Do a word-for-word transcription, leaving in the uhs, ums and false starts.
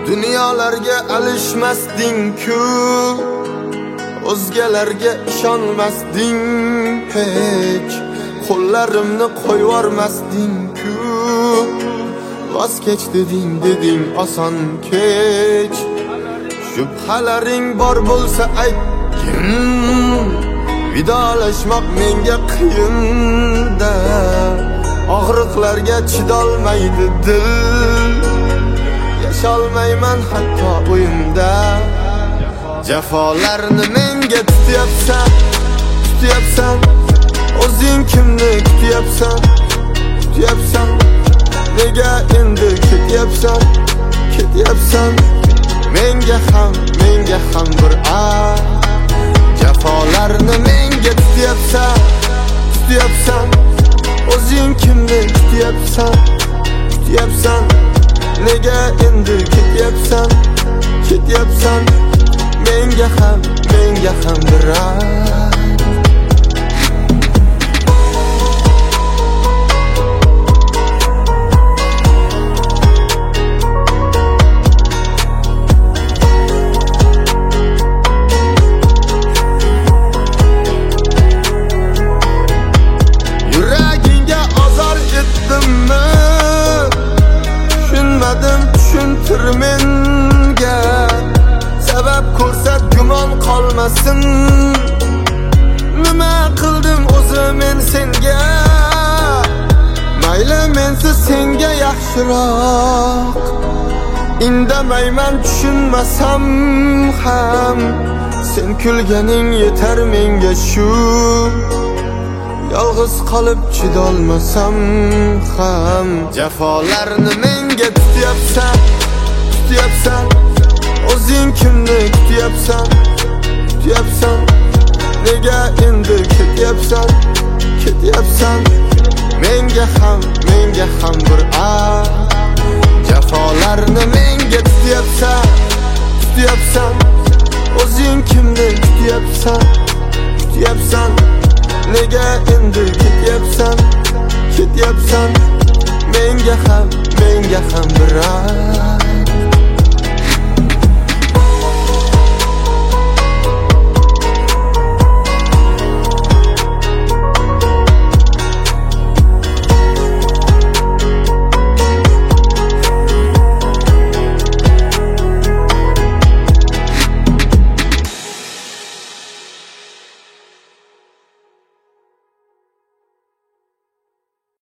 Dunyolarga alishmasding-ku, o'zgalarga ishonmasding hech. Qo'llarimni qo'yvormasding-ku, voz kech deding, deding oson kech. Shubhalaring bor bo'lsa aytgin, vidolashmoq menga qiyin-da. Og'riqlarga chidolmaydi dil, yasholmayman hatto o'yimda. Jafolarni menga tutyapsan, tutyapsan. O'zing kimni kutyapsan, kutyapsan. Nega endi ketyapsan, ketyapsan. Menga ham, menga ham bir a. Jafolarni menga tutyapsan, tutyapsan. O'zing kimni kutyapsan, kutyapsan. Nega endi ketyapsan, ketyapsan. Menga ham, menga ham bir a. Tushuntir menga, sabab ko'rsat gumon qolmasin. Nima qildim o'zi men senga? Mayli mensiz senga yaxshiroq. Indamayman tushunmasam ham, sen kulganing yetar menga shu. Yolg'iz qolib chidolmasam ham, jafolarni menga tutyapsan, tutyapsan. O'zing kimni kutyapsan, kutyapsan. Nega endi ketyapsan, ketyapsan. Menga ham, menga ham bir a. Jafolarni menga tutyapsan, tutyapsan. O'zing kimni kutyapsan, kutyapsan. Nega endi ketyapsan, ketyapsan. Menga ham, menga ham bir a.